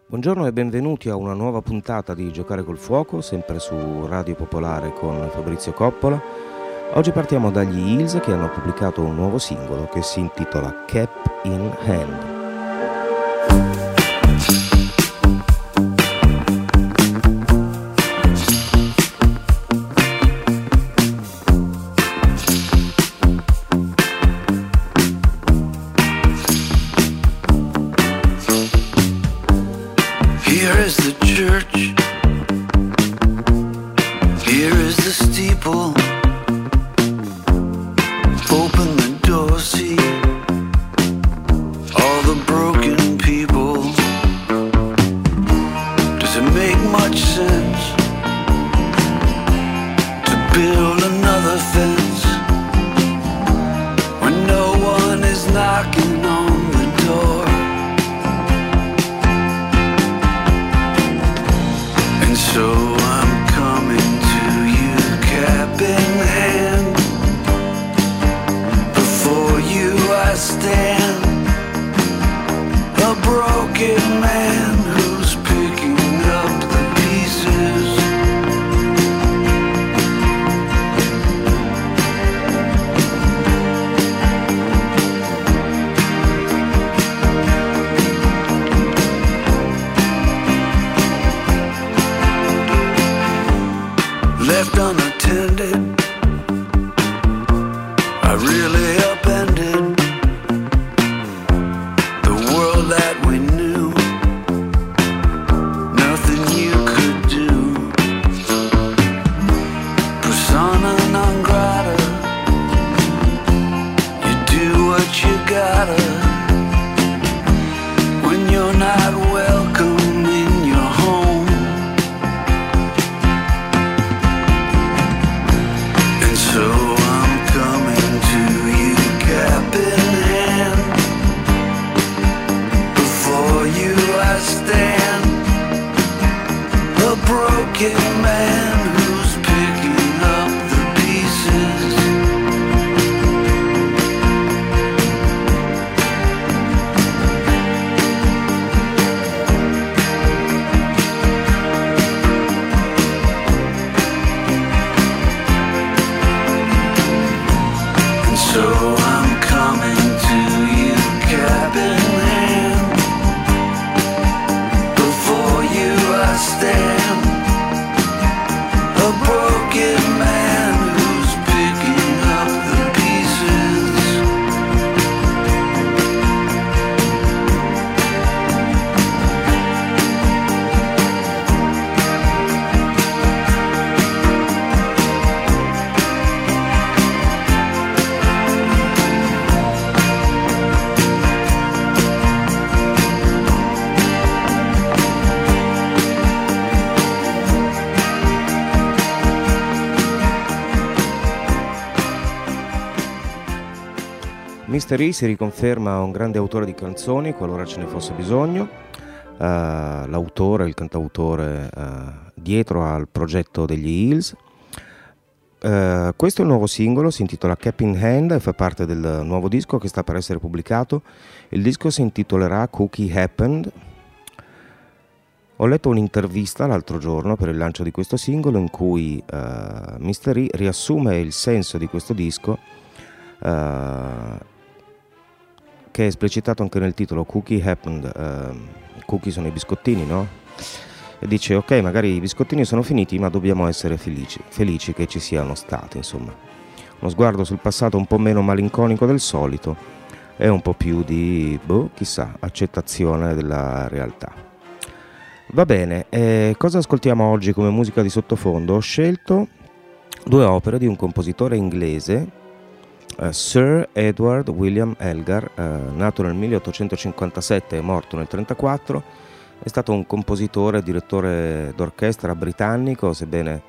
Buongiorno e benvenuti a una nuova puntata di Giocare col Fuoco, sempre su Radio Popolare con Fabrizio Coppola. Oggi partiamo dagli Hills che hanno pubblicato un nuovo singolo che si intitola Cap in Hand. Mr. E si riconferma un grande autore di canzoni qualora ce ne fosse bisogno, l'autore, il cantautore dietro al progetto degli Hills. Questo è il nuovo singolo, si intitola Cap in Hand e fa parte del nuovo disco che sta per essere pubblicato. Il disco si intitolerà Cookie Happened. Ho letto un'intervista l'altro giorno per il lancio di questo singolo in cui Mr. E riassume il senso di questo disco, che è esplicitato anche nel titolo Cookie Happened. Cookie sono i biscottini, no? E dice ok, magari i biscottini sono finiti ma dobbiamo essere felici che ci siano stati, insomma uno sguardo sul passato un po' meno malinconico del solito e un po' più di chissà, accettazione della realtà. Va bene, cosa ascoltiamo oggi come musica di sottofondo? Ho scelto due opere di un compositore inglese, Sir Edward William Elgar, nato nel 1857 e morto nel 1934, è stato un compositore e direttore d'orchestra britannico, sebbene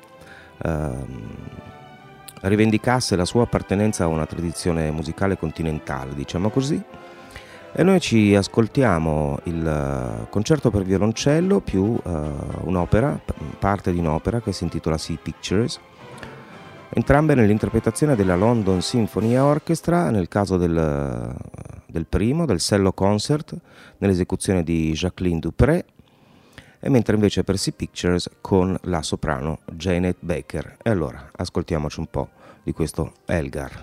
rivendicasse la sua appartenenza a una tradizione musicale continentale, diciamo così. E noi ci ascoltiamo il concerto per violoncello più un'opera, parte di un'opera che si intitola Sea Pictures, entrambe nell'interpretazione della London Symphony Orchestra, nel caso del primo, del cello concert, nell'esecuzione di Jacqueline Dupré, e mentre invece Percy Pictures con la soprano Janet Baker. E allora ascoltiamoci un po' di questo Elgar.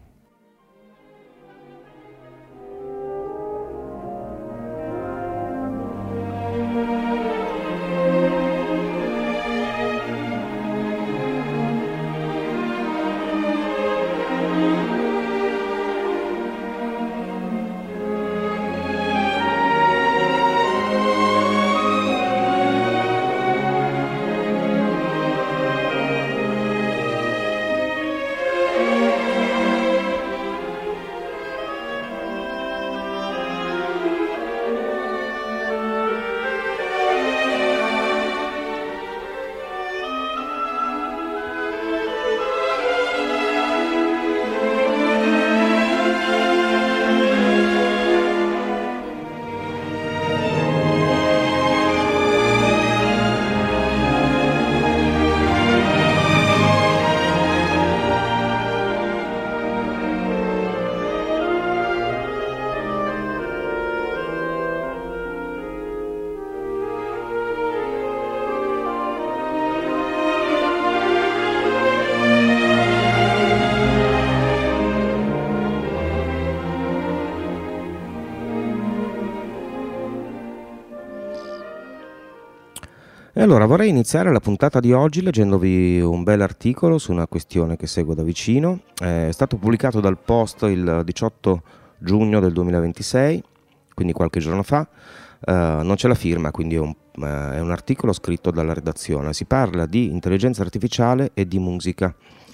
E allora vorrei iniziare la puntata di oggi leggendovi un bel articolo su una questione che seguo da vicino. È stato pubblicato dal Post il 18 giugno del 2026, quindi qualche giorno fa. Non c'è la firma, quindi è un articolo scritto dalla redazione. Si parla di intelligenza artificiale e di musica.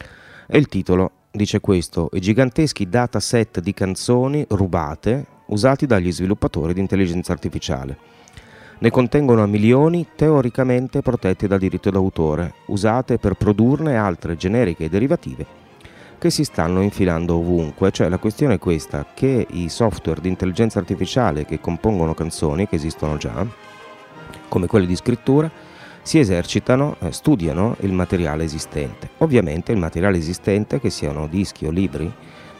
E il titolo dice questo: i giganteschi dataset di canzoni rubate usati dagli sviluppatori di intelligenza artificiale. Ne contengono a milioni teoricamente protette da diritto d'autore, usate per produrne altre generiche e derivative che si stanno infilando ovunque. Cioè la questione è questa, che i software di intelligenza artificiale che compongono canzoni, che esistono già, come quelli di scrittura, si esercitano, studiano il materiale esistente. Ovviamente il materiale esistente, che siano dischi o libri,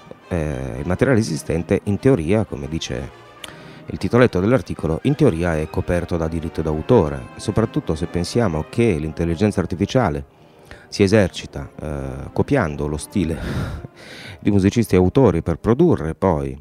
il materiale esistente in teoria, come dice il titoletto dell'articolo, in teoria è coperto da diritto d'autore, soprattutto se pensiamo che l'intelligenza artificiale si esercita copiando lo stile di musicisti e autori per produrre poi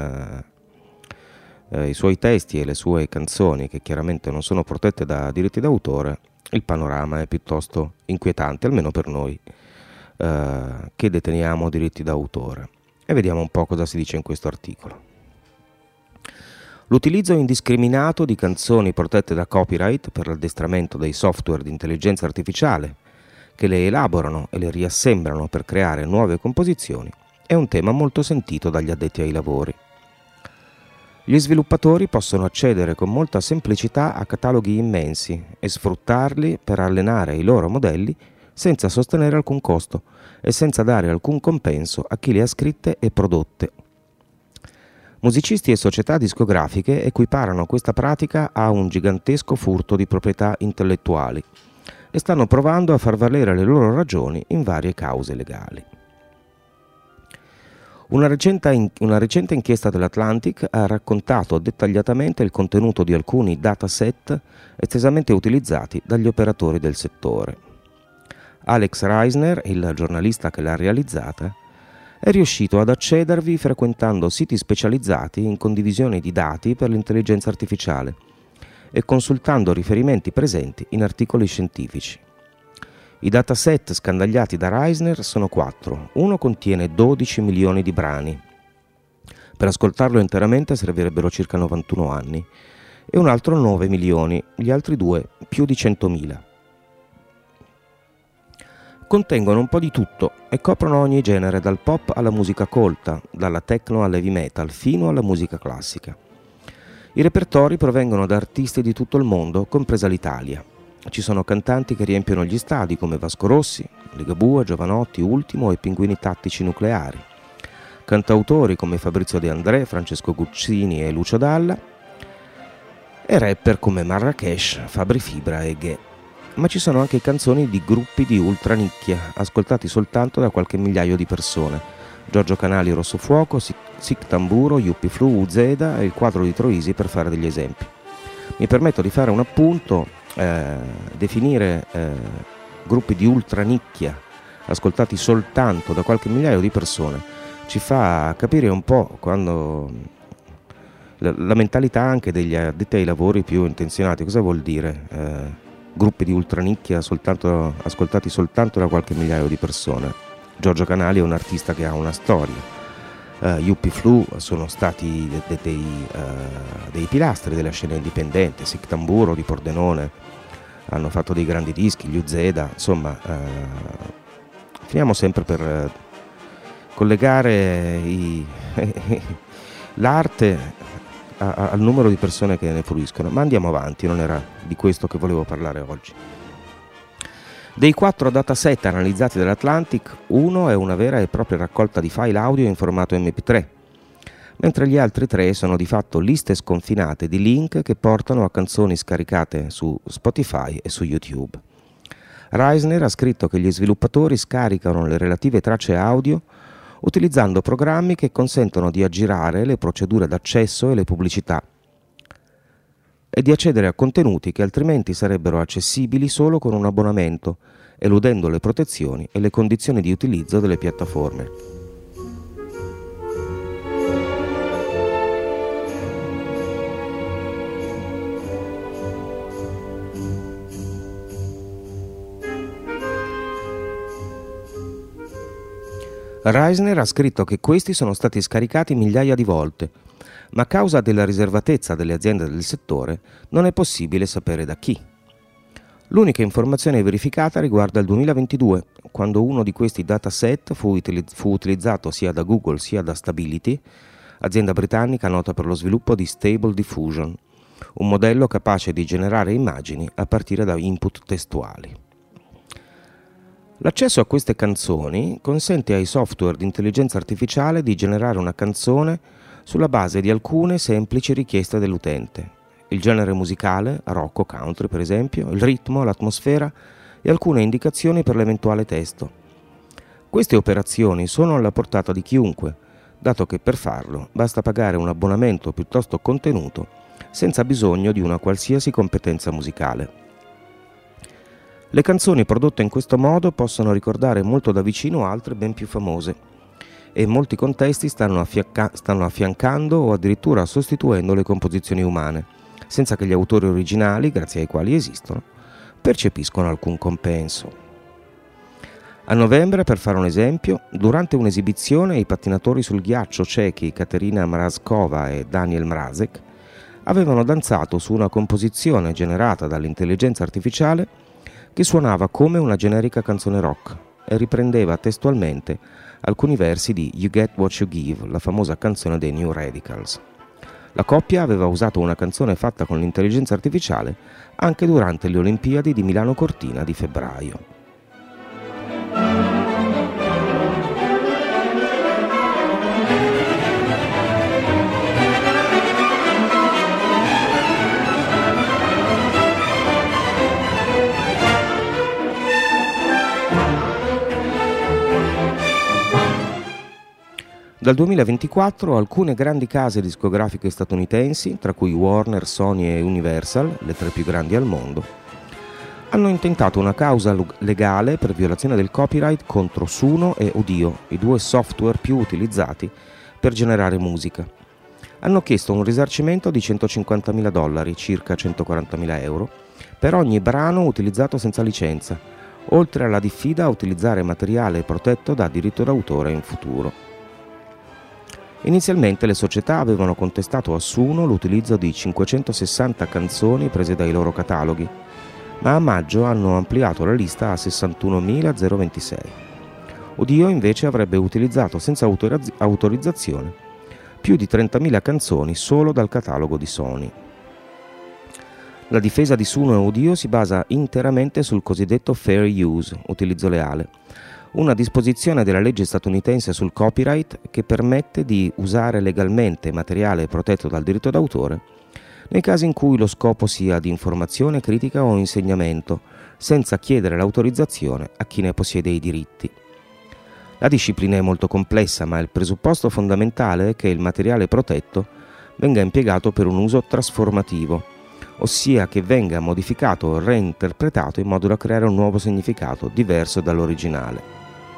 i suoi testi e le sue canzoni, che chiaramente non sono protette da diritti d'autore. Il panorama è piuttosto inquietante, almeno per noi che deteniamo diritti d'autore. E vediamo un po' cosa si dice in questo articolo. L'utilizzo indiscriminato di canzoni protette da copyright per l'addestramento dei software di intelligenza artificiale che le elaborano e le riassemblano per creare nuove composizioni è un tema molto sentito dagli addetti ai lavori. Gli sviluppatori possono accedere con molta semplicità a cataloghi immensi e sfruttarli per allenare i loro modelli senza sostenere alcun costo e senza dare alcun compenso a chi le ha scritte e prodotte. Musicisti e società discografiche equiparano questa pratica a un gigantesco furto di proprietà intellettuali e stanno provando a far valere le loro ragioni in varie cause legali. Una recente inchiesta dell'Atlantic ha raccontato dettagliatamente il contenuto di alcuni dataset estesamente utilizzati dagli operatori del settore. Alex Reisner, il giornalista che l'ha realizzata, è riuscito ad accedervi frequentando siti specializzati in condivisione di dati per l'intelligenza artificiale e consultando riferimenti presenti in articoli scientifici. I dataset scandagliati da Reisner sono 4. Uno contiene 12 milioni di brani. Per ascoltarlo interamente servirebbero circa 91 anni. E un altro 9 milioni, gli altri due più di 100.000. Contengono un po' di tutto e coprono ogni genere, dal pop alla musica colta, dalla techno all'heavy metal, fino alla musica classica. I repertori provengono da artisti di tutto il mondo, compresa l'Italia. Ci sono cantanti che riempiono gli stadi come Vasco Rossi, Ligabue, Giovanotti, Ultimo e Pinguini Tattici Nucleari. Cantautori come Fabrizio De André, Francesco Guccini e Lucio Dalla. E rapper come Marrakesh, Fabri Fibra e Ghe. Ma ci sono anche canzoni di gruppi di ultra nicchia, ascoltati soltanto da qualche migliaio di persone. Giorgio Canali, Rosso Fuoco, Sic Tamburo, Yuppie Flu, Uzeda e il Quadro di Troisi, per fare degli esempi. Mi permetto di fare un appunto definire gruppi di ultranicchia ascoltati soltanto da qualche migliaio di persone ci fa capire un po' quando la mentalità anche degli addetti ai lavori più intenzionati. Cosa vuol dire gruppi di ultranicchia ascoltati soltanto da qualche migliaio di persone? Giorgio Canali è un artista che ha una storia. Yuppie Flu sono stati dei pilastri della scena indipendente. Sic Tamburo di Pordenone hanno fatto dei grandi dischi, gli Uzeda, insomma. Finiamo sempre per collegare l'arte al numero di persone che ne fruiscono, ma andiamo avanti, non era di questo che volevo parlare oggi. Dei 4 dataset analizzati dall'Atlantic, uno è una vera e propria raccolta di file audio in formato MP3, mentre gli altri 3 sono di fatto liste sconfinate di link che portano a canzoni scaricate su Spotify e su YouTube. Reisner ha scritto che gli sviluppatori scaricano le relative tracce audio utilizzando programmi che consentono di aggirare le procedure d'accesso e le pubblicità e di accedere a contenuti che altrimenti sarebbero accessibili solo con un abbonamento, eludendo le protezioni e le condizioni di utilizzo delle piattaforme. Reisner ha scritto che questi sono stati scaricati migliaia di volte, ma a causa della riservatezza delle aziende del settore non è possibile sapere da chi. L'unica informazione verificata riguarda il 2022, quando uno di questi dataset fu utilizzato sia da Google sia da Stability, azienda britannica nota per lo sviluppo di Stable Diffusion, un modello capace di generare immagini a partire da input testuali. L'accesso a queste canzoni consente ai software di intelligenza artificiale di generare una canzone sulla base di alcune semplici richieste dell'utente: il genere musicale, rock o country per esempio, il ritmo, l'atmosfera e alcune indicazioni per l'eventuale testo. Queste operazioni sono alla portata di chiunque, dato che per farlo basta pagare un abbonamento piuttosto contenuto, senza bisogno di una qualsiasi competenza musicale. Le canzoni prodotte in questo modo possono ricordare molto da vicino altre ben più famose e in molti contesti stanno affiancando o addirittura sostituendo le composizioni umane, senza che gli autori originali, grazie ai quali esistono, percepiscono alcun compenso. A novembre, per fare un esempio, durante un'esibizione i pattinatori sul ghiaccio cechi Katerina Mrazkova e Daniel Mrazek avevano danzato su una composizione generata dall'intelligenza artificiale che suonava come una generica canzone rock e riprendeva testualmente alcuni versi di You Get What You Give, la famosa canzone dei New Radicals. La coppia aveva usato una canzone fatta con l'intelligenza artificiale anche durante le Olimpiadi di Milano Cortina di febbraio. Dal 2024 alcune grandi case discografiche statunitensi, tra cui Warner, Sony e Universal, le 3 più grandi al mondo, hanno intentato una causa legale per violazione del copyright contro Suno e Udio, i 2 software più utilizzati per generare musica. Hanno chiesto un risarcimento di $150.000, circa 140.000 euro, per ogni brano utilizzato senza licenza, oltre alla diffida a utilizzare materiale protetto da diritto d'autore in futuro. Inizialmente le società avevano contestato a Suno l'utilizzo di 560 canzoni prese dai loro cataloghi, ma a maggio hanno ampliato la lista a 61.026. Udio invece avrebbe utilizzato senza autorizzazione più di 30.000 canzoni solo dal catalogo di Sony. La difesa di Suno e Udio si basa interamente sul cosiddetto fair use, utilizzo leale, una disposizione della legge statunitense sul copyright che permette di usare legalmente materiale protetto dal diritto d'autore nei casi in cui lo scopo sia di informazione, critica o insegnamento, senza chiedere l'autorizzazione a chi ne possiede i diritti. La disciplina è molto complessa, ma il presupposto fondamentale è che il materiale protetto venga impiegato per un uso trasformativo, ossia che venga modificato o reinterpretato in modo da creare un nuovo significato diverso dall'originale.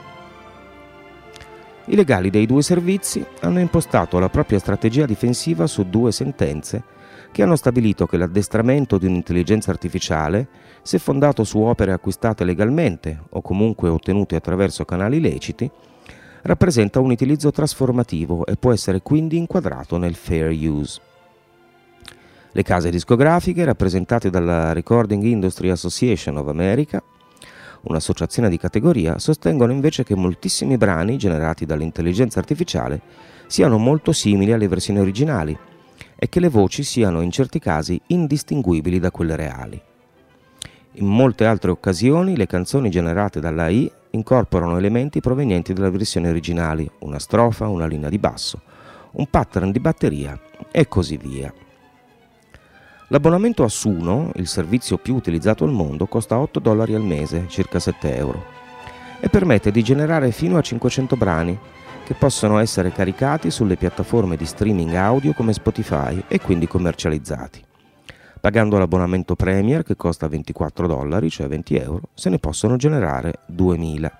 I legali dei due servizi hanno impostato la propria strategia difensiva su due sentenze che hanno stabilito che l'addestramento di un'intelligenza artificiale, se fondato su opere acquistate legalmente o comunque ottenute attraverso canali leciti, rappresenta un utilizzo trasformativo e può essere quindi inquadrato nel fair use. Le case discografiche, rappresentate dalla Recording Industry Association of America, un'associazione di categoria, sostengono invece che moltissimi brani generati dall'intelligenza artificiale siano molto simili alle versioni originali e che le voci siano in certi casi indistinguibili da quelle reali. In molte altre occasioni le canzoni generate dall'AI incorporano elementi provenienti dalle versioni originali, una strofa, una linea di basso, un pattern di batteria e così via. L'abbonamento a Suno, il servizio più utilizzato al mondo, costa $8 al mese, circa 7 euro, e permette di generare fino a 500 brani che possono essere caricati sulle piattaforme di streaming audio come Spotify e quindi commercializzati. Pagando l'abbonamento Premier, che costa $24, cioè 20 euro, se ne possono generare 2000.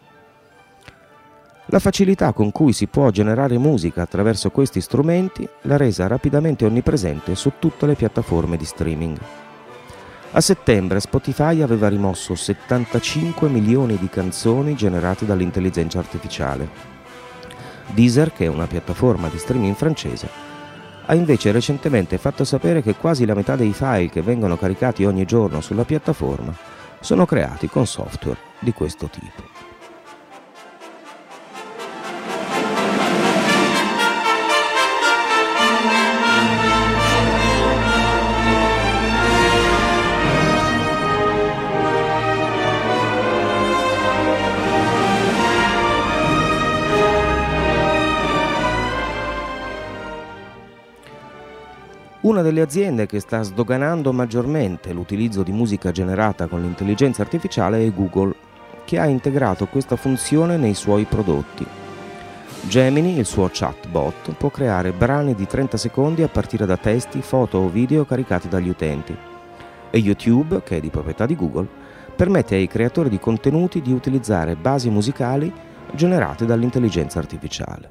La facilità con cui si può generare musica attraverso questi strumenti l'ha resa rapidamente onnipresente su tutte le piattaforme di streaming. A settembre Spotify aveva rimosso 75 milioni di canzoni generate dall'intelligenza artificiale. Deezer, che è una piattaforma di streaming francese, ha invece recentemente fatto sapere che quasi la metà dei file che vengono caricati ogni giorno sulla piattaforma sono creati con software di questo tipo. Una delle aziende che sta sdoganando maggiormente l'utilizzo di musica generata con l'intelligenza artificiale è Google, che ha integrato questa funzione nei suoi prodotti. Gemini, il suo chatbot, può creare brani di 30 secondi a partire da testi, foto o video caricati dagli utenti. E YouTube, che è di proprietà di Google, permette ai creatori di contenuti di utilizzare basi musicali generate dall'intelligenza artificiale.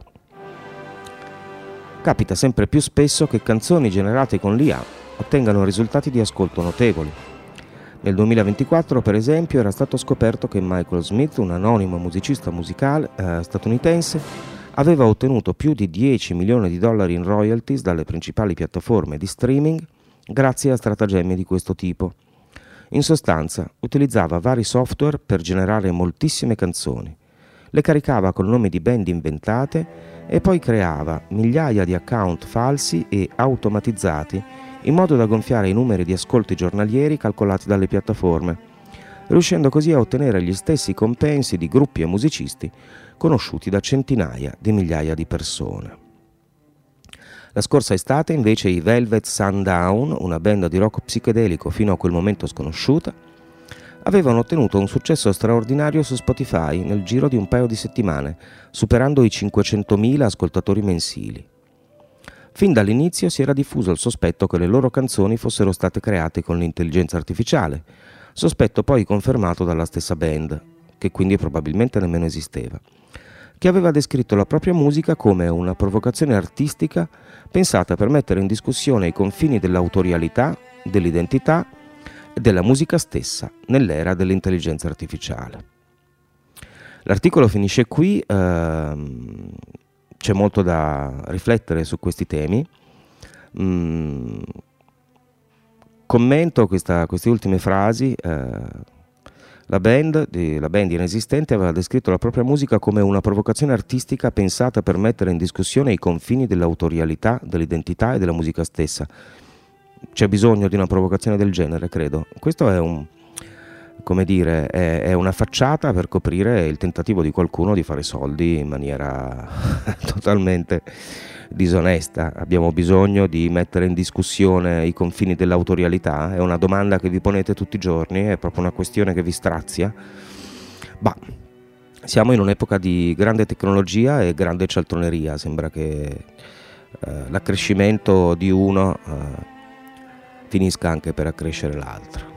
Capita sempre più spesso che canzoni generate con l'IA ottengano risultati di ascolto notevoli. Nel 2024, per esempio, era stato scoperto che Michael Smith, un anonimo musicista musicale statunitense, aveva ottenuto più di $10 milioni in royalties dalle principali piattaforme di streaming grazie a stratagemmi di questo tipo. In sostanza, utilizzava vari software per generare moltissime canzoni, le caricava con nomi di band inventate e poi creava migliaia di account falsi e automatizzati in modo da gonfiare i numeri di ascolti giornalieri calcolati dalle piattaforme, riuscendo così a ottenere gli stessi compensi di gruppi e musicisti conosciuti da centinaia di migliaia di persone. La scorsa estate invece i Velvet Sundown, una band di rock psichedelico fino a quel momento sconosciuta, avevano ottenuto un successo straordinario su Spotify nel giro di un paio di settimane, superando i 500.000 ascoltatori mensili. Fin dall'inizio si era diffuso il sospetto che le loro canzoni fossero state create con l'intelligenza artificiale, sospetto poi confermato dalla stessa band, che quindi probabilmente nemmeno esisteva, che aveva descritto la propria musica come una provocazione artistica pensata per mettere in discussione i confini dell'autorialità, dell'identità e della musica stessa nell'era dell'intelligenza artificiale. L'articolo finisce qui, c'è molto da riflettere su questi temi. Commento queste ultime frasi. La band inesistente aveva descritto la propria musica come una provocazione artistica pensata per mettere in discussione i confini dell'autorialità, dell'identità e della musica stessa. C'è bisogno di una provocazione del genere, credo. Questo è è una facciata per coprire il tentativo di qualcuno di fare soldi in maniera totalmente disonesta. Abbiamo bisogno di mettere in discussione i confini dell'autorialità? È una domanda che vi ponete tutti i giorni? È proprio una questione che vi strazia? Siamo in un'epoca di grande tecnologia e grande cialtroneria. Sembra che l'accrescimento di uno finisca anche per accrescere l'altra.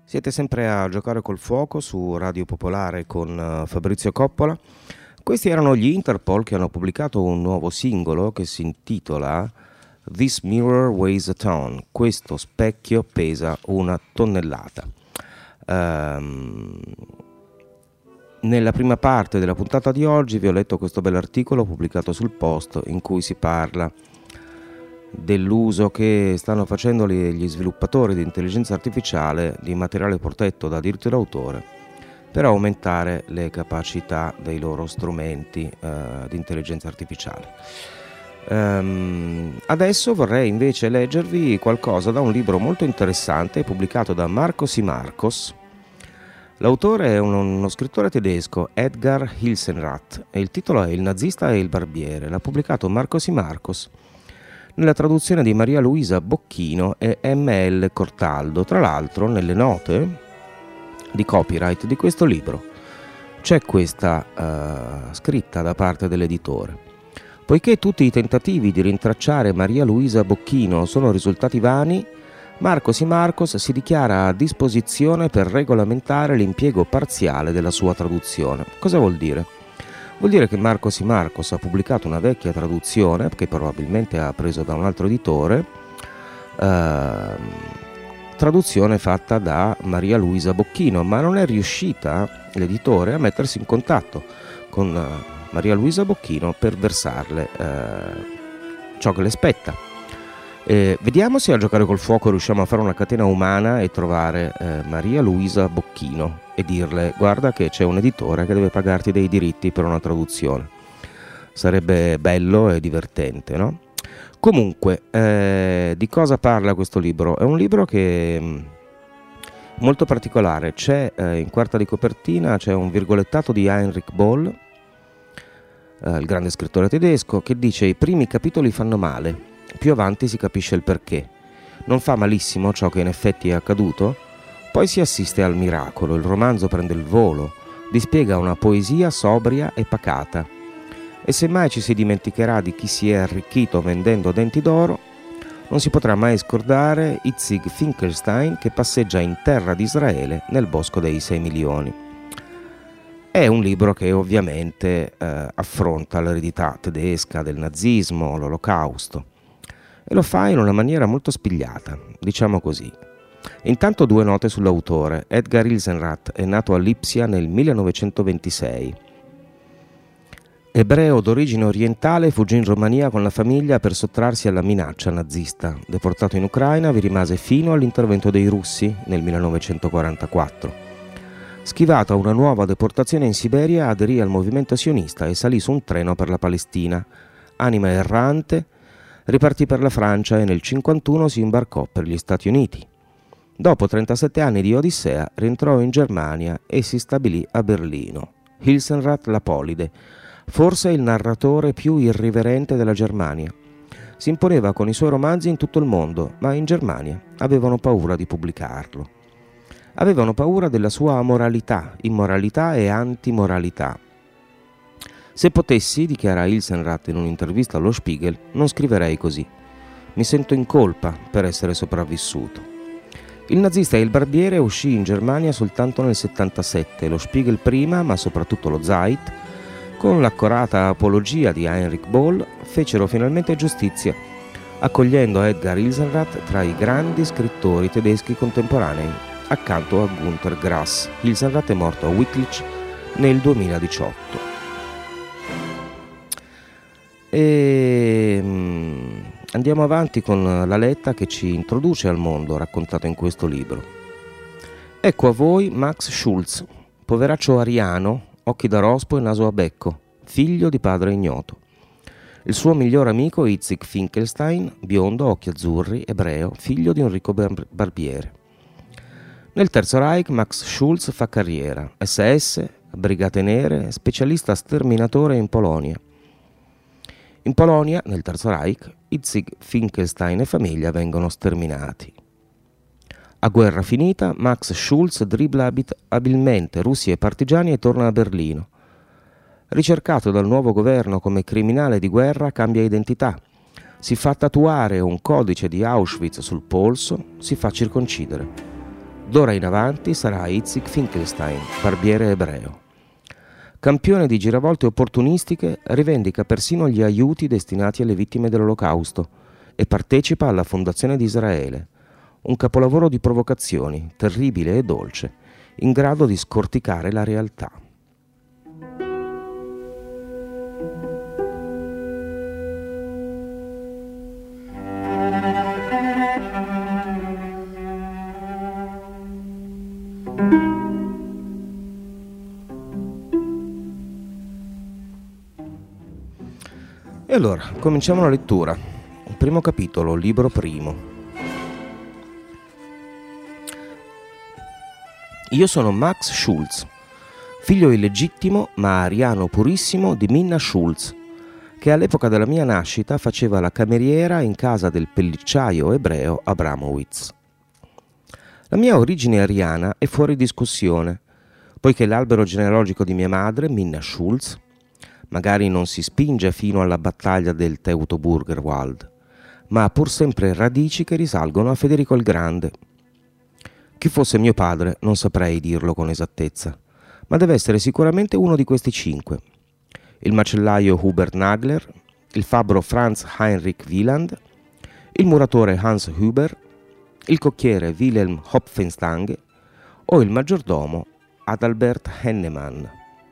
Siete sempre a Giocare col Fuoco su Radio Popolare con Fabrizio Coppola. Questi erano gli Interpol che hanno pubblicato un nuovo singolo che si intitola This Mirror Weighs a Ton. Questo specchio pesa una tonnellata. Nella prima parte della puntata di oggi vi ho letto questo bell'articolo pubblicato sul Post in cui si parla dell'uso che stanno facendo gli sviluppatori di intelligenza artificiale di materiale protetto da diritto d'autore per aumentare le capacità dei loro strumenti di intelligenza artificiale. Adesso vorrei invece leggervi qualcosa da un libro molto interessante pubblicato da Marcos y Marcos. L'autore è uno scrittore tedesco, Edgar Hilsenrath, e il titolo è Il nazista e il barbiere. L'ha pubblicato Marcos y Marcos nella traduzione di Maria Luisa Bocchino e M.L. Cortaldo. Tra l'altro, nelle note di copyright di questo libro c'è questa scritta da parte dell'editore. Poiché tutti i tentativi di rintracciare Maria Luisa Bocchino sono risultati vani, Marcos y Marcos si dichiara a disposizione per regolamentare l'impiego parziale della sua traduzione. Cosa vuol dire? Vuol dire che Marcos y Marcos ha pubblicato una vecchia traduzione, che probabilmente ha preso da un altro editore, traduzione fatta da Maria Luisa Bocchino, ma non è riuscita l'editore a mettersi in contatto con Maria Luisa Bocchino per versarle ciò che le spetta. Vediamo se a Giocare col Fuoco riusciamo a fare una catena umana e trovare Maria Luisa Bocchino e dirle: guarda che c'è un editore che deve pagarti dei diritti per una traduzione. Sarebbe bello e divertente, no? Comunque, di cosa parla questo libro? È un libro che è molto particolare. C'è in quarta di copertina c'è un virgolettato di Heinrich Böll, il grande scrittore tedesco, che dice: i primi capitoli fanno male, più avanti si capisce il perché. Non fa malissimo ciò che in effetti è accaduto? Poi si assiste al miracolo, il romanzo prende il volo, dispiega una poesia sobria e pacata. E se mai ci si dimenticherà di chi si è arricchito vendendo denti d'oro, non si potrà mai scordare Itzig Finkelstein che passeggia in terra di Israele nel bosco dei 6 milioni. È un libro che ovviamente affronta l'eredità tedesca del nazismo, l'olocausto, e lo fa in una maniera molto spigliata, diciamo così. Intanto due note sull'autore. Edgar Hilsenrath è nato a Lipsia nel 1926. Ebreo d'origine orientale, fuggì in Romania con la famiglia per sottrarsi alla minaccia nazista. Deportato in Ucraina, vi rimase fino all'intervento dei russi nel 1944. Schivata una nuova deportazione in Siberia, aderì al movimento sionista e salì su un treno per la Palestina. Anima errante, ripartì per la Francia e nel 1951 si imbarcò per gli Stati Uniti. Dopo 37 anni di odissea rientrò in Germania e si stabilì a Berlino. Hilsenrath l'Apolide, forse il narratore più irriverente della Germania. Si imponeva con i suoi romanzi in tutto il mondo, ma in Germania avevano paura di pubblicarlo. Avevano paura della sua amoralità, immoralità e antimoralità. Se potessi, dichiara Hilsenrath in un'intervista allo Spiegel, non scriverei così. Mi sento in colpa per essere sopravvissuto. Il nazista e il barbiere uscì in Germania soltanto nel 1977, lo Spiegel prima, ma soprattutto lo Zeit, con l'accorata apologia di Heinrich Böll, fecero finalmente giustizia, accogliendo Edgar Hilsenrath tra i grandi scrittori tedeschi contemporanei, accanto a Günter Grass. Hilsenrath è morto a Wittlich nel 2018. E andiamo avanti con la letta che ci introduce al mondo raccontato in questo libro. Ecco a voi Max Schulz, poveraccio ariano, occhi da rospo e naso a becco, figlio di padre ignoto. Il suo miglior amico Itzig Finkelstein, biondo, occhi azzurri, ebreo, figlio di un ricco barbiere. Nel Terzo Reich Max Schulz fa carriera, SS, Brigate Nere, specialista sterminatore in Polonia. In Polonia, nel Terzo Reich, Itzig Finkelstein e famiglia vengono sterminati. A guerra finita, Max Schulz dribbla abilmente russi e partigiani e torna a Berlino. Ricercato dal nuovo governo come criminale di guerra, cambia identità. Si fa tatuare un codice di Auschwitz sul polso, si fa circoncidere. D'ora in avanti sarà Itzik Finkelstein, barbiere ebreo. Campione di giravolte opportunistiche, rivendica persino gli aiuti destinati alle vittime dell'Olocausto e partecipa alla fondazione di Israele, un capolavoro di provocazioni, terribile e dolce, in grado di scorticare la realtà. E allora, cominciamo la lettura. Primo capitolo, libro primo. Io sono Max Schulz, figlio illegittimo ma ariano purissimo di Minna Schulz, che all'epoca della mia nascita faceva la cameriera in casa del pellicciaio ebreo Abramowitz. La mia origine ariana è fuori discussione, poiché l'albero genealogico di mia madre, Minna Schulz, magari non si spinge fino alla battaglia del Teutoburgerwald, ma ha pur sempre radici che risalgono a Federico il Grande. Chi fosse mio padre non saprei dirlo con esattezza, ma deve essere sicuramente uno di questi 5. Il macellaio Hubert Nagler, il fabbro Franz Heinrich Wieland, il muratore Hans Huber, il cocchiere Wilhelm Hopfenstange o il maggiordomo Adalbert Hennemann.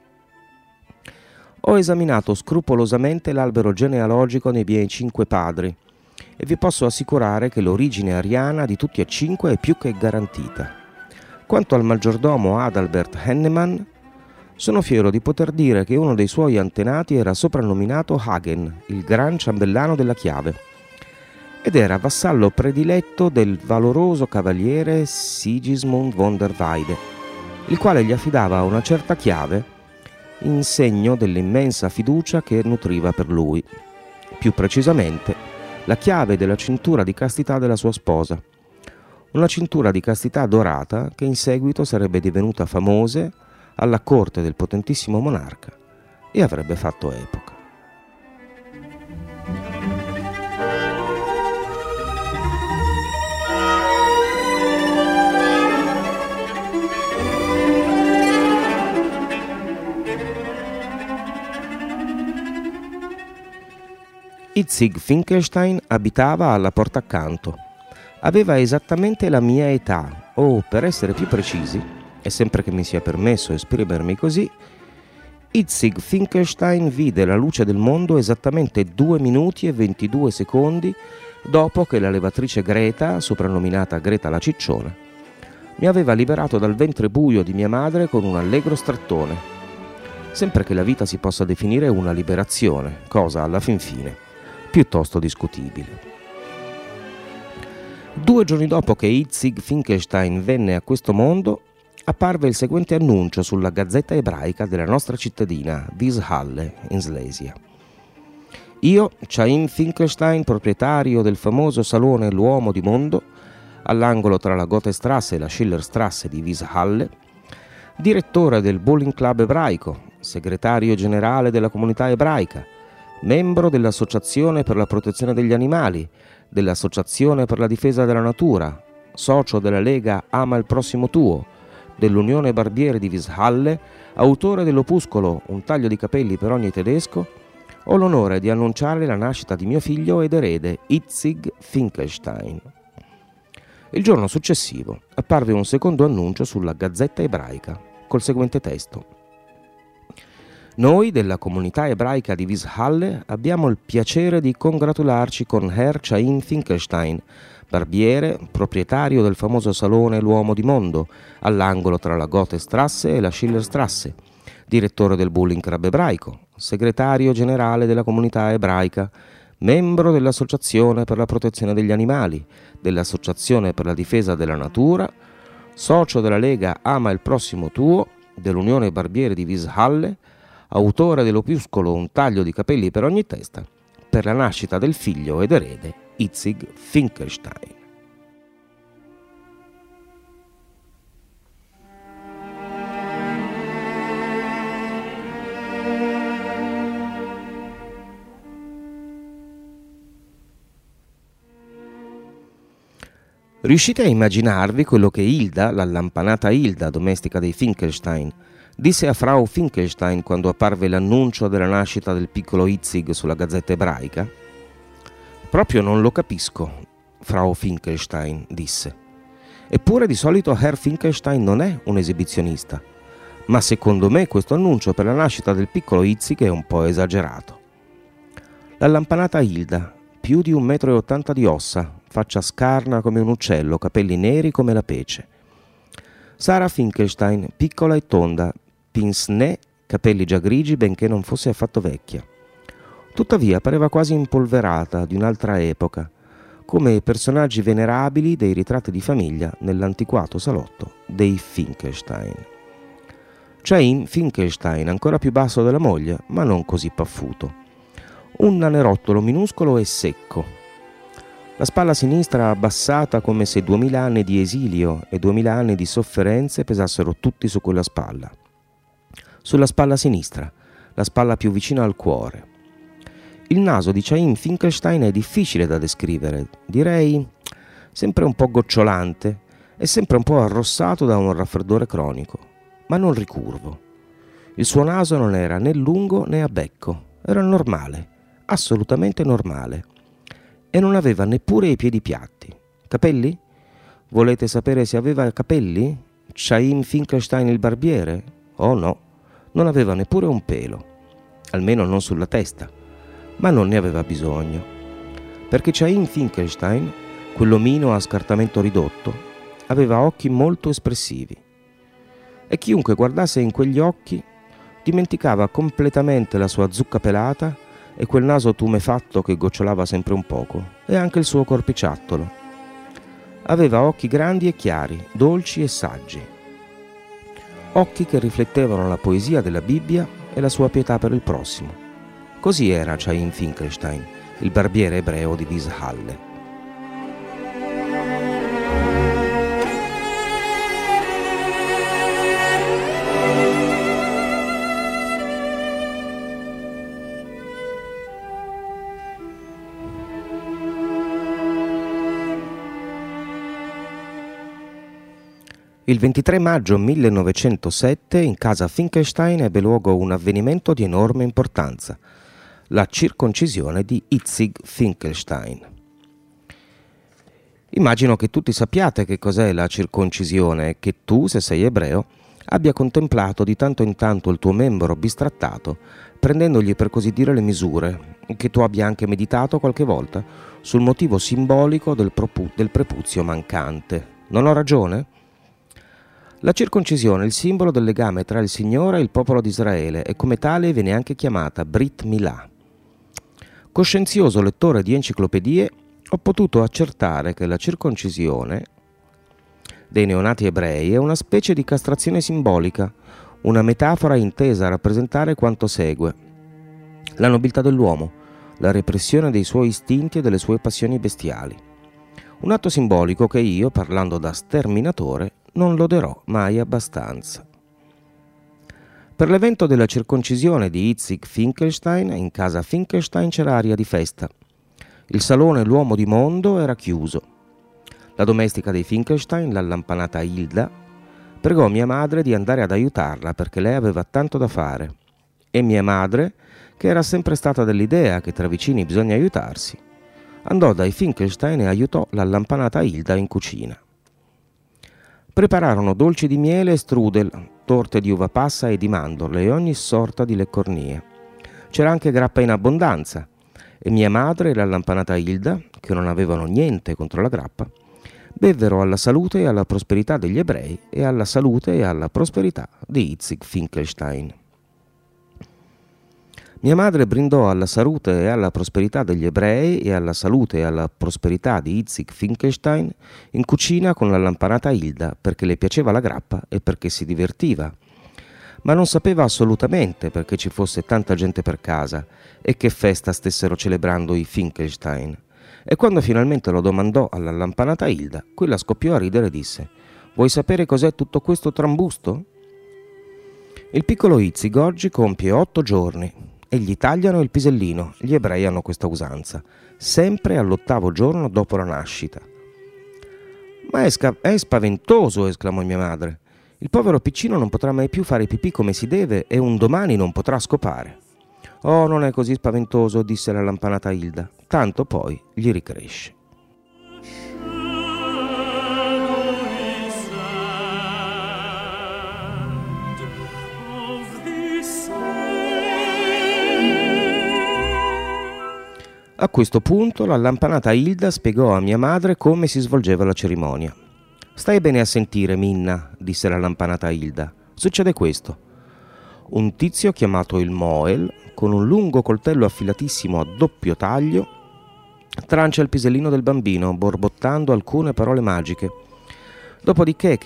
Ho esaminato scrupolosamente l'albero genealogico dei miei 5 padri e vi posso assicurare che l'origine ariana di tutti e 5 è più che garantita. Quanto al maggiordomo Adalbert Hennemann, sono fiero di poter dire che uno dei suoi antenati era soprannominato Hagen, il gran ciambellano della chiave, ed era vassallo prediletto del valoroso cavaliere Sigismund von der Weide, il quale gli affidava una certa chiave in segno dell'immensa fiducia che nutriva per lui. Più precisamente, la chiave della cintura di castità della sua sposa. Una cintura di castità dorata che in seguito sarebbe divenuta famosa alla corte del potentissimo monarca e avrebbe fatto epoca. Itzig Finkelstein abitava alla porta accanto. Aveva esattamente la mia età, o per essere più precisi, e sempre che mi sia permesso esprimermi così, Itzig Finkelstein vide la luce del mondo esattamente 2 minuti e 22 secondi dopo che la levatrice Greta, soprannominata Greta la cicciona, mi aveva liberato dal ventre buio di mia madre con un allegro strattone. Sempre che la vita si possa definire una liberazione, cosa alla fin fine piuttosto discutibile. 2 giorni dopo che Itzig Finkelstein venne a questo mondo, apparve il seguente annuncio sulla gazzetta ebraica della nostra cittadina, Wieshalle, in Slesia. Io, Chaim Finkelstein, proprietario del famoso salone L'Uomo di Mondo, all'angolo tra la Gothestrasse e la Schillerstrasse di Wieshalle, direttore del Bowling Club ebraico, segretario generale della comunità ebraica, membro dell'Associazione per la protezione degli animali, dell'Associazione per la difesa della natura, socio della Lega Ama il prossimo tuo, dell'Unione Barbieri di Wieshalle, autore dell'opuscolo Un taglio di capelli per ogni tedesco, ho l'onore di annunciare la nascita di mio figlio ed erede, Itzig Finkelstein. Il giorno successivo apparve un secondo annuncio sulla Gazzetta ebraica, col seguente testo. Noi della comunità ebraica di Wieshalle abbiamo il piacere di congratularci con Herr Chaim Finkelstein, barbiere, proprietario del famoso salone L'Uomo di Mondo, all'angolo tra la Gothestrasse e la Schillerstrasse, direttore del Bowling Club ebraico, segretario generale della comunità ebraica, membro dell'Associazione per la protezione degli animali, dell'Associazione per la difesa della natura, socio della Lega Ama il prossimo tuo, dell'Unione Barbieri di Wieshalle, autore dell'opuscolo Un taglio di capelli per ogni testa, per la nascita del figlio ed erede Itzig Finkelstein. Riuscite a immaginarvi quello che Hilda, la lampanata Hilda, domestica dei Finkelstein, disse a Frau Finkelstein quando apparve l'annuncio della nascita del piccolo Itzig sulla Gazzetta Ebraica? «Proprio non lo capisco», Frau Finkelstein disse. «Eppure di solito Herr Finkelstein non è un esibizionista, ma secondo me questo annuncio per la nascita del piccolo Itzig è un po' esagerato». La lampanata Hilda, più di 1,80 m di ossa, faccia scarna come un uccello, capelli neri come la pece. Sara Finkelstein, piccola e tonda, pince-nez, capelli già grigi benché non fosse affatto vecchia. Tuttavia pareva quasi impolverata di un'altra epoca, come personaggi venerabili dei ritratti di famiglia nell'antiquato salotto dei Finkelstein. Chaim Finkelstein, ancora più basso della moglie, ma non così paffuto. Un nanerottolo minuscolo e secco. La spalla sinistra abbassata come se 2000 anni di esilio e 2000 anni di sofferenze pesassero tutti su quella spalla. Sulla spalla sinistra, la spalla più vicina al cuore. Il naso di Chaim Finkelstein è difficile da descrivere, direi sempre un po' gocciolante e sempre un po' arrossato da un raffreddore cronico, ma non ricurvo. Il suo naso non era né lungo né a becco, era normale, assolutamente normale, e non aveva neppure i piedi piatti. Capelli? Volete sapere se aveva capelli? Chaim Finkelstein il barbiere? Oh no, non aveva neppure un pelo, almeno non sulla testa. Ma non ne aveva bisogno, perché Chaim Finkelstein, quell'omino a scartamento ridotto, aveva occhi molto espressivi e chiunque guardasse in quegli occhi dimenticava completamente la sua zucca pelata e quel naso tumefatto che gocciolava sempre un poco, e anche il suo corpicciattolo. Aveva occhi grandi e chiari, dolci e saggi, occhi che riflettevano la poesia della Bibbia e la sua pietà per il prossimo. Così era Chaim Finkelstein, il barbiere ebreo di Wieshalle. Il 23 maggio 1907 in casa Finkelstein ebbe luogo un avvenimento di enorme importanza, la circoncisione di Itzig Finkelstein. Immagino che tutti sappiate che cos'è la circoncisione e che tu, se sei ebreo, abbia contemplato di tanto in tanto il tuo membro bistrattato, prendendogli per così dire le misure, e che tu abbia anche meditato qualche volta sul motivo simbolico del prepuzio mancante. Non ho ragione? La circoncisione è il simbolo del legame tra il Signore e il popolo di Israele e come tale viene anche chiamata Brit Milà. Coscienzioso lettore di enciclopedie, ho potuto accertare che la circoncisione dei neonati ebrei è una specie di castrazione simbolica, una metafora intesa a rappresentare quanto segue: la nobiltà dell'uomo, la repressione dei suoi istinti e delle sue passioni bestiali. Un atto simbolico che io, parlando da sterminatore, non loderò mai abbastanza. Per l'evento della circoncisione di Itzig Finkelstein, in casa Finkelstein c'era aria di festa. Il salone L'uomo di mondo era chiuso. La domestica dei Finkelstein, la lampanata Hilda, pregò mia madre di andare ad aiutarla perché lei aveva tanto da fare. E mia madre, che era sempre stata dell'idea che tra vicini bisogna aiutarsi, andò dai Finkelstein e aiutò la lampanata Hilda in cucina. Prepararono dolci di miele e strudel, torte di uva passa e di mandorle e ogni sorta di leccornie. C'era anche grappa in abbondanza e mia madre e la lampanata Hilda, che non avevano niente contro la grappa, bevvero alla salute e alla prosperità degli ebrei e alla salute e alla prosperità di Itzig Finkelstein. Mia madre brindò alla salute e alla prosperità degli ebrei e alla salute e alla prosperità di Itzig Finkelstein in cucina con la lampanata Hilda perché le piaceva la grappa e perché si divertiva, ma non sapeva assolutamente perché ci fosse tanta gente per casa e che festa stessero celebrando i Finkelstein. E quando finalmente lo domandò alla lampanata Hilda, quella scoppiò a ridere e disse: «Vuoi sapere cos'è tutto questo trambusto? Il piccolo Itzig oggi compie 8 giorni. E gli tagliano il pisellino, gli ebrei hanno questa usanza, sempre all'8° giorno dopo la nascita. Ma è spaventoso, esclamò mia madre. Il povero piccino non potrà mai più fare pipì come si deve e un domani non potrà scopare. Oh, non è così spaventoso, disse la lampanata Hilda, tanto poi gli ricresce. A questo punto la lampanata Hilda spiegò a mia madre come si svolgeva la cerimonia. «Stai bene a sentire, Minna», disse la lampanata Hilda. «Succede questo. Un tizio chiamato il Moel, con un lungo coltello affilatissimo a doppio taglio, trancia il pisellino del bambino, borbottando alcune parole magiche. Dopodiché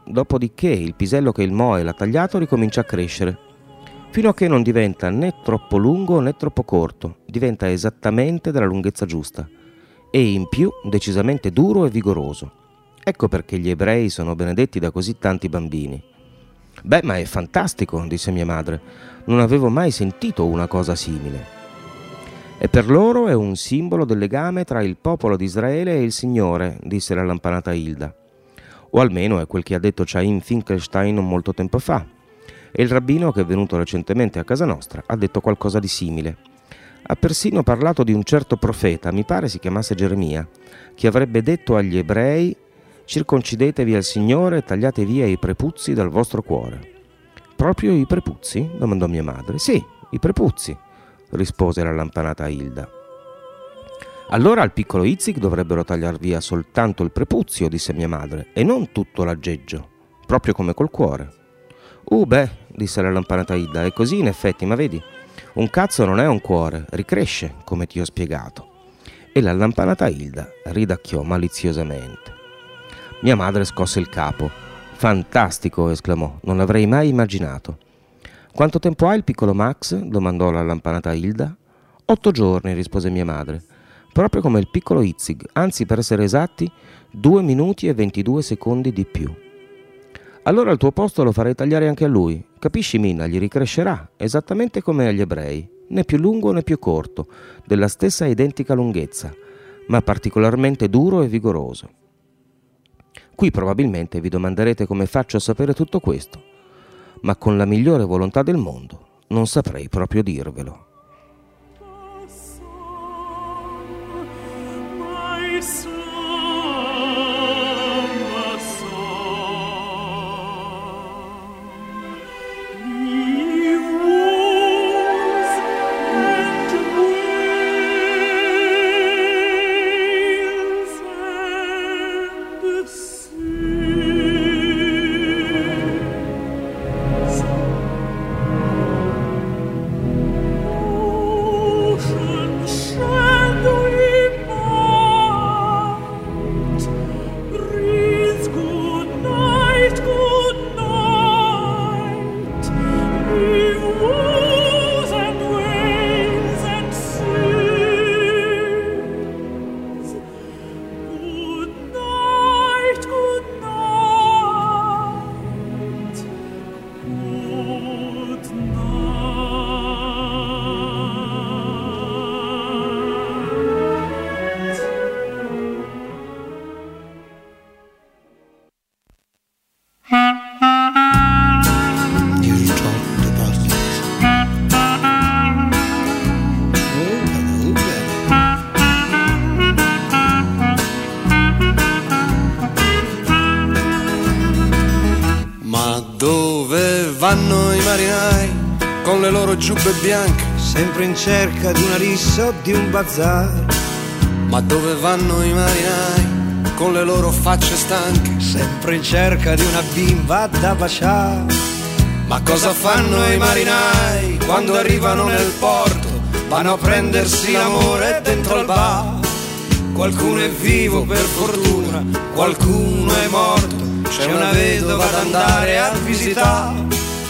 il pisello che il Moel ha tagliato ricomincia a crescere, fino a che non diventa né troppo lungo né troppo corto, diventa esattamente della lunghezza giusta e in più decisamente duro e vigoroso. Ecco perché gli ebrei sono benedetti da così tanti bambini». «Beh, ma è fantastico», disse mia madre, «non avevo mai sentito una cosa simile». «E per loro è un simbolo del legame tra il popolo di Israele e il Signore», disse la lampanata Hilda. «O almeno è quel che ha detto Chaim Finkelstein molto tempo fa. E il rabbino che è venuto recentemente a casa nostra ha detto qualcosa di simile. Ha persino parlato di un certo profeta, mi pare si chiamasse Geremia, che avrebbe detto agli ebrei: circoncidetevi al Signore e tagliate via i prepuzzi dal vostro cuore». «Proprio i prepuzzi?» domandò mia madre. «Sì, i prepuzzi», rispose la lampanata Hilda. «Allora al piccolo Itzik dovrebbero tagliar via soltanto il prepuzio», disse mia madre, «e non tutto l'aggeggio, proprio come col cuore». Beh», disse la lampanata Hilda, «è così in effetti, ma vedi, un cazzo non è un cuore, ricresce, come ti ho spiegato». E la lampanata Hilda ridacchiò maliziosamente. Mia madre scosse il capo. «Fantastico», esclamò, «non l'avrei mai immaginato». «Quanto tempo ha il piccolo Max?» domandò la lampanata Hilda. 8 giorni, rispose mia madre, proprio come il piccolo Itzig, anzi per essere esatti 2 minuti e 22 secondi di più. «Allora al tuo posto lo farei tagliare anche a lui. Capisci, Minna, gli ricrescerà, esattamente come agli ebrei, né più lungo né più corto, della stessa identica lunghezza, ma particolarmente duro e vigoroso». Qui probabilmente vi domanderete come faccio a sapere tutto questo, ma con la migliore volontà del mondo non saprei proprio dirvelo. vanno i marinai con le loro giubbe bianche, sempre in cerca di una rissa o di un bazar. Ma dove vanno i marinai con le loro facce stanche, sempre in cerca di una bimba da baciare. Ma cosa fanno i marinai quando arrivano nel porto? Vanno a prendersi l'amore dentro al bar. Qualcuno è vivo per fortuna, qualcuno è morto, c'è una vedova da andare a visitare.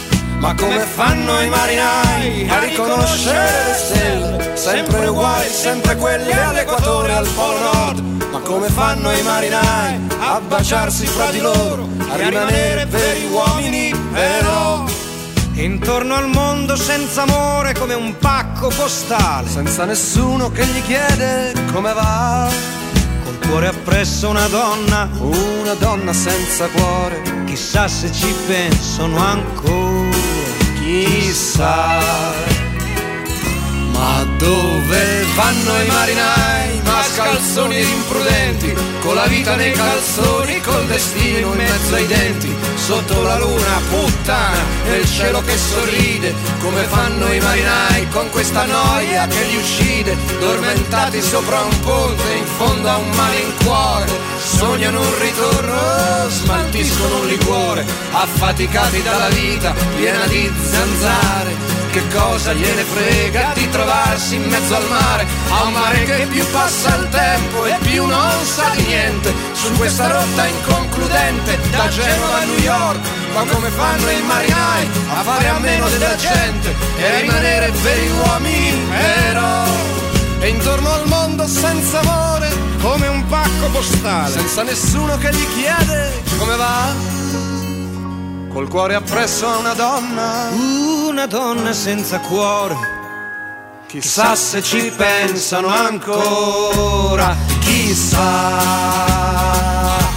Ma come fanno i marinai a riconoscere le stelle, sempre uguali, sempre quelle all'equatore, al polo nord? Ma come fanno i marinai a baciarsi fra di loro, a rimanere veri uomini però? Intorno al mondo senza amore come un pacco postale, senza nessuno che gli chiede come va. Col cuore appresso una donna senza cuore. Chissà se ci pensano ancora, chissà. Ma dove vanno i marinai, mascalzoni ed imprudenti, con la vita nei calzoni, col destino in mezzo ai denti, sotto la luna puttana, nel cielo che sorride, come fanno i marinai con questa noia che li uccide, dormentati sopra un ponte, in fondo a un malincuore, sognano un ritorno, smaltiscono un liquore, affaticati dalla vita piena di zanzare. Che cosa gliene frega di trovarsi in mezzo al mare, a un mare che più passa il tempo e più non sa di niente, su questa rotta inconcludente da Genova a New York. Ma come fanno i marinai a fare a meno della gente e a rimanere veri uomini eroi? E intorno al mondo senza amore, come un pacco postale, senza nessuno che gli chiede come va. Col cuore appresso a una donna senza cuore. Chissà se ci pensano ancora, chissà.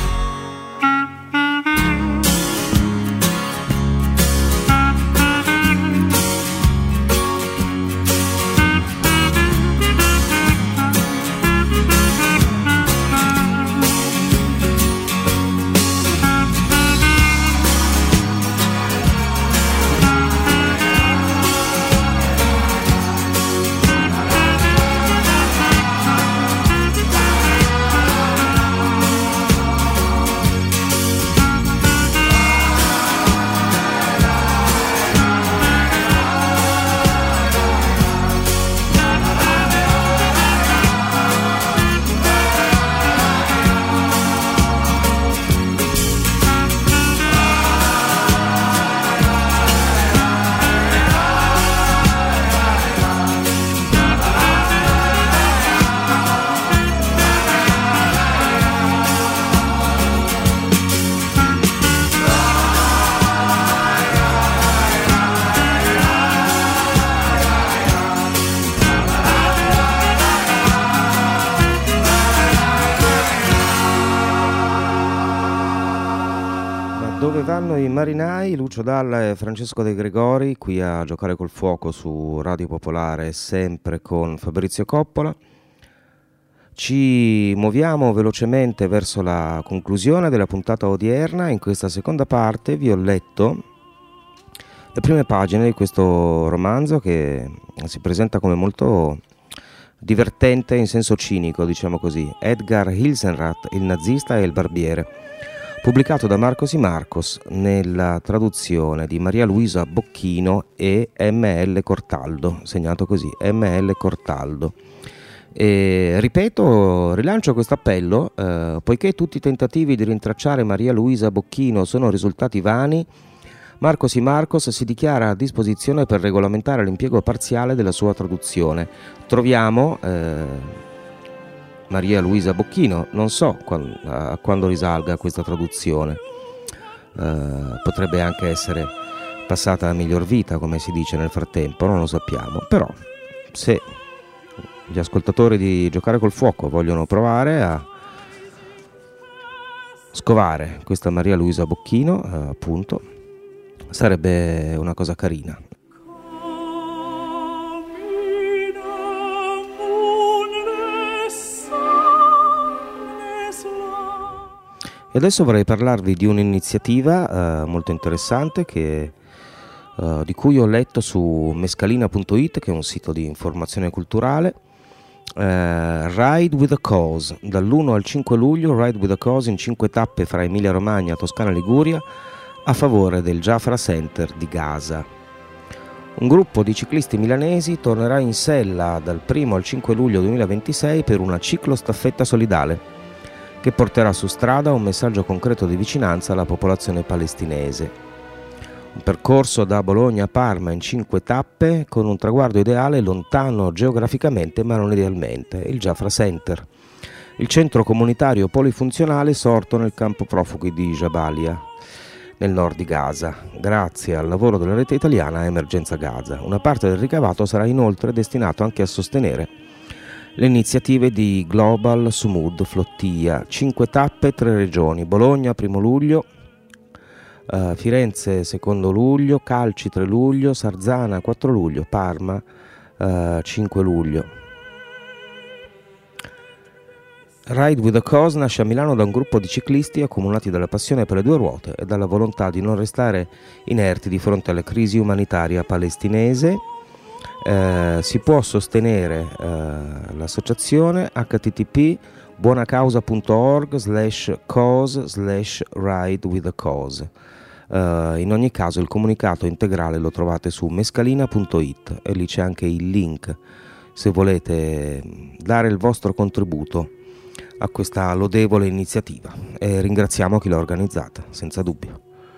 Vanno i marinai, Lucio Dalla e Francesco De Gregori qui a giocare col fuoco su Radio Popolare, sempre con Fabrizio Coppola. Ci muoviamo velocemente verso la conclusione della puntata odierna. In questa seconda parte vi ho letto le prime pagine di questo romanzo che si presenta come molto divertente in senso cinico, diciamo così, Edgar Hilsenrath, il nazista e il barbiere, pubblicato da Marcos y Marcos nella traduzione di Maria Luisa Bocchino e M.L. Cortaldo, segnato così, M.L. Cortaldo. E, ripeto, rilancio questo appello, poiché tutti i tentativi di rintracciare Maria Luisa Bocchino sono risultati vani, Marcos y Marcos si dichiara a disposizione per regolamentare l'impiego parziale della sua traduzione. Troviamo Maria Luisa Bocchino, non so a quando risalga questa traduzione, potrebbe anche essere passata a miglior vita, come si dice nel frattempo, non lo sappiamo, però se gli ascoltatori di Giocare col Fuoco vogliono provare a scovare questa Maria Luisa Bocchino, appunto, sarebbe una cosa carina. E adesso vorrei parlarvi di un'iniziativa molto interessante di cui ho letto su mescalina.it, che è un sito di informazione culturale. Ride with a Cause, dall'1 al 5 luglio Ride with a Cause in 5 tappe fra Emilia Romagna, Toscana e Liguria a favore del Jafra Center di Gaza. Un gruppo di ciclisti milanesi tornerà in sella dal 1 al 5 luglio 2026 per una ciclostaffetta solidale che porterà su strada un messaggio concreto di vicinanza alla popolazione palestinese. Un percorso da Bologna a Parma in 5 tappe con un traguardo ideale lontano geograficamente ma non idealmente, il Jafra Center, il centro comunitario polifunzionale sorto nel campo profughi di Jabalia, nel nord di Gaza, grazie al lavoro della rete italiana Emergenza Gaza. Una parte del ricavato sarà inoltre destinato anche a sostenere le iniziative di Global Sumud Flottia, 5 tappe, 3 regioni, Bologna 1 luglio, Firenze 2 luglio, Calci 3 luglio, Sarzana 4 luglio, Parma 5 luglio. Ride with a Cause nasce a Milano da un gruppo di ciclisti accomunati dalla passione per le due ruote e dalla volontà di non restare inerti di fronte alla crisi umanitaria palestinese. Si può sostenere l'associazione http buonacausa.org/cause/ride with a cause. In ogni caso il comunicato integrale lo trovate su mescalina.it e lì c'è anche il link se volete dare il vostro contributo a questa lodevole iniziativa, e ringraziamo chi l'ha organizzata, senza dubbio.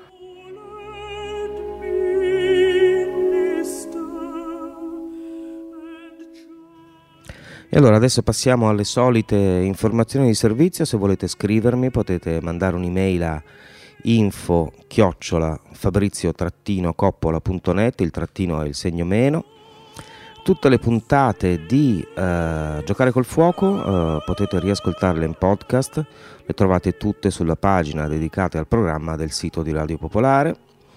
E allora adesso passiamo alle solite informazioni di servizio. Se volete scrivermi potete mandare un'email a info@fabrizio-coppola.net, il trattino è il segno meno. Tutte le puntate di Giocare col Fuoco potete riascoltarle in podcast, le trovate tutte sulla pagina dedicata al programma del sito di Radio Popolare,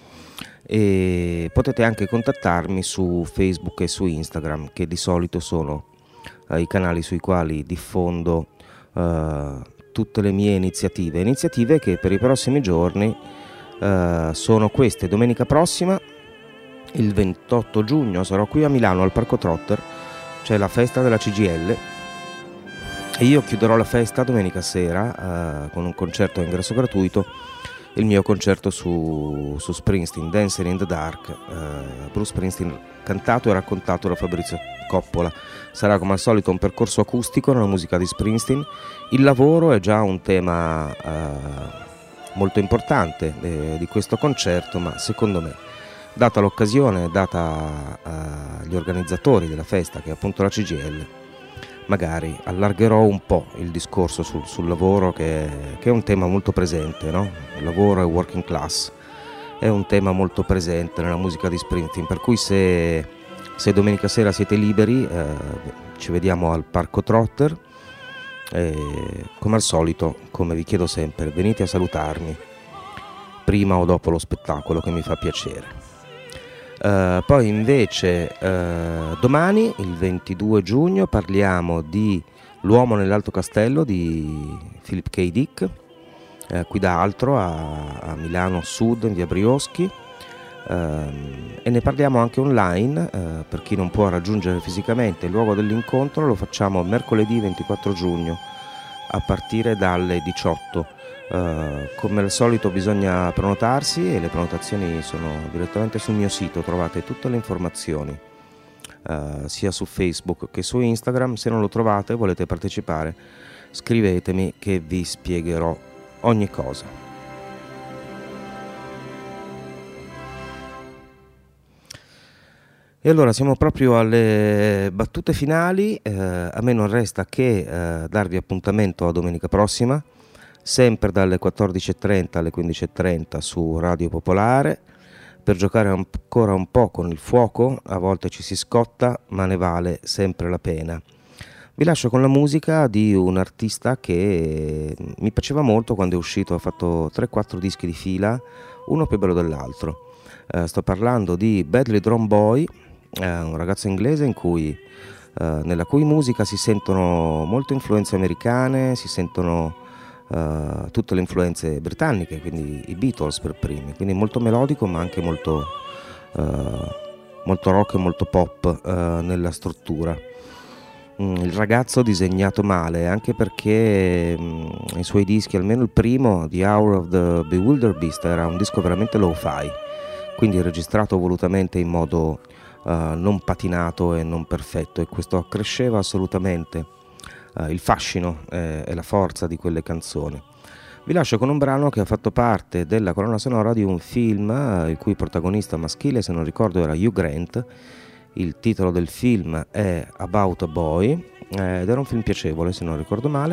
e potete anche contattarmi su Facebook e su Instagram, che di solito sono i canali sui quali diffondo tutte le mie iniziative che per i prossimi giorni sono queste. Domenica prossima, il 28 giugno, sarò qui a Milano al Parco Trotter, c'è la festa della CGIL e io chiuderò la festa domenica sera con un concerto a ingresso gratuito, il mio concerto su Springsteen, Dancing in the Dark, Bruce Springsteen cantato e raccontato da Fabrizio Coppola. Sarà come al solito un percorso acustico nella musica di Springsteen. Il lavoro è già un tema molto importante di questo concerto, ma secondo me, data l'occasione, data gli organizzatori della festa, che è appunto la CGIL, magari allargherò un po' il discorso sul lavoro, che è un tema molto presente, no? Il lavoro e working class è un tema molto presente nella musica di Springsteen, per cui se domenica sera siete liberi, ci vediamo al Parco Trotter, come al solito, come vi chiedo sempre, venite a salutarmi prima o dopo lo spettacolo, che mi fa piacere. Poi invece domani, il 22 giugno, parliamo di L'uomo nell'Alto Castello di Philip K. Dick, qui da Altro a Milano Sud, in via Brioschi, e ne parliamo anche online per chi non può raggiungere fisicamente il luogo dell'incontro. Lo facciamo mercoledì 24 giugno a partire dalle 18. Come al solito bisogna prenotarsi e le prenotazioni sono direttamente sul mio sito, trovate tutte le informazioni sia su Facebook che su Instagram. Se non lo trovate e volete partecipare, scrivetemi che vi spiegherò ogni cosa. E allora siamo proprio alle battute finali, a me non resta che darvi appuntamento a domenica prossima, sempre dalle 14.30 alle 15.30 su Radio Popolare, per giocare ancora un po' con il fuoco. A volte ci si scotta, ma ne vale sempre la pena. Vi lascio con la musica di un artista che mi piaceva molto quando è uscito, ha fatto 3-4 dischi di fila, uno più bello dell'altro. Sto parlando di Badly Drawn Boy, un ragazzo inglese nella cui musica si sentono molte influenze americane, si sentono tutte le influenze britanniche, quindi i Beatles per primi, quindi molto melodico ma anche molto rock e molto pop nella struttura. Il ragazzo disegnato male, anche perché i suoi dischi, almeno il primo, The Hour of the Bewildered Beast, era un disco veramente lo-fi, quindi registrato volutamente in modo non patinato e non perfetto, e questo accresceva assolutamente il fascino e la forza di quelle canzoni. Vi lascio con un brano che ha fatto parte della colonna sonora di un film il cui protagonista maschile, se non ricordo, era Hugh Grant. Il titolo del film è About a Boy ed era un film piacevole, se non ricordo male,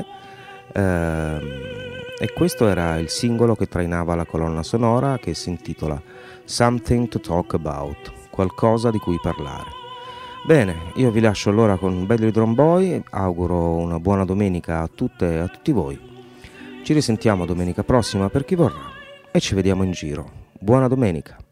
e questo era il singolo che trainava la colonna sonora, che si intitola Something to Talk About, qualcosa di cui parlare. Bene, io vi lascio allora con Belly Drum Boy, auguro una buona domenica a tutte e a tutti voi. Ci risentiamo domenica prossima per chi vorrà e ci vediamo in giro. Buona domenica.